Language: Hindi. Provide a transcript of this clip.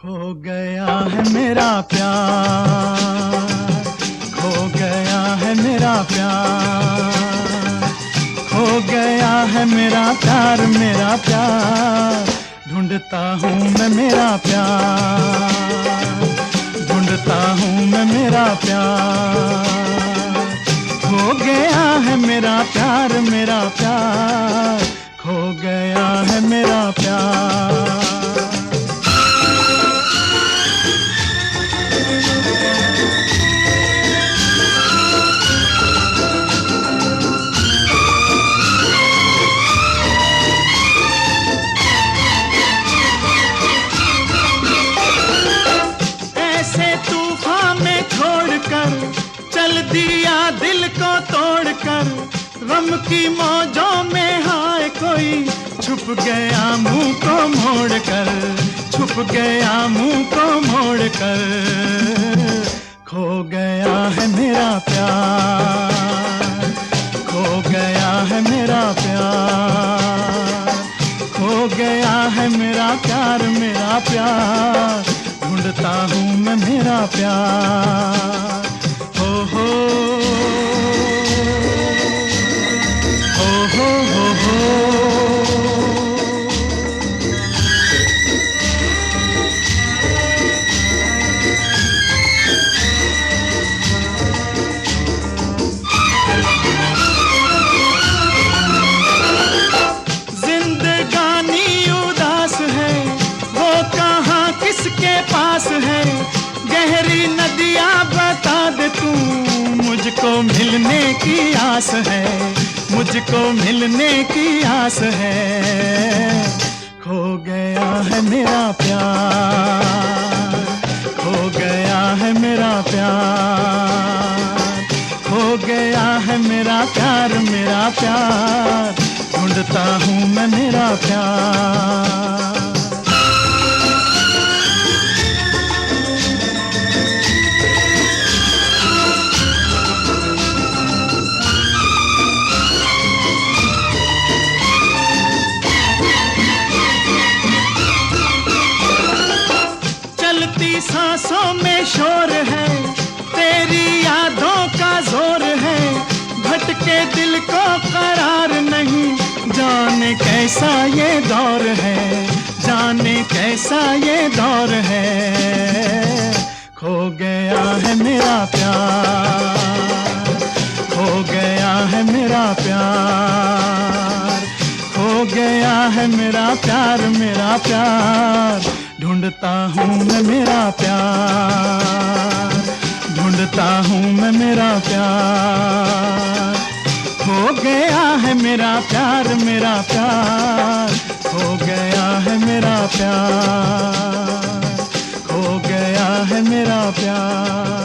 खो गया है मेरा प्यार, खो गया है मेरा प्यार, खो गया है मेरा प्यार, मेरा प्यार। ढूंढता हूँ मैं मेरा प्यार, ढूंढता हूँ मैं मेरा प्यार। खो गया है मेरा प्यार, मेरा प्यार, खो गया है मेरा प्यार। चल दिया दिल को तोड़कर, गम की मौजों में हाय कोई छुप गया मुंह को मोड़कर, छुप गया मुंह को मोड़कर। खो गया है मेरा प्यार, खो गया है मेरा प्यार, खो गया है मेरा प्यार, मेरा प्यार। ढूंढता हूँ मैं मेरा प्यार। हो हो हो हो हो। जिंदगानी उदास है, वो कहाँ किसके पास है। गहरी नदियाँ बता दे तू, मुझको मिलने की आस है, मुझको मिलने की आस है। खो गया है मेरा प्यार, खो गया है मेरा प्यार, खो गया है मेरा प्यार, मेरा प्यार। ढूंढता हूँ मैं मेरा प्यार। सांसों में शोर है, तेरी यादों का जोर है। भटके दिल को करार नहीं, जाने कैसा ये दौर है, जाने कैसा ये दौर है। खो गया है मेरा प्यार, खो गया है मेरा प्यार, खो गया है मेरा प्यार, मेरा प्यार। ढूंढता हूँ मैं मेरा प्यार, ढूंढता हूँ मैं मेरा प्यार। खो गया है मेरा प्यार, मेरा प्यार, खो गया है मेरा प्यार, खो गया है मेरा प्यार।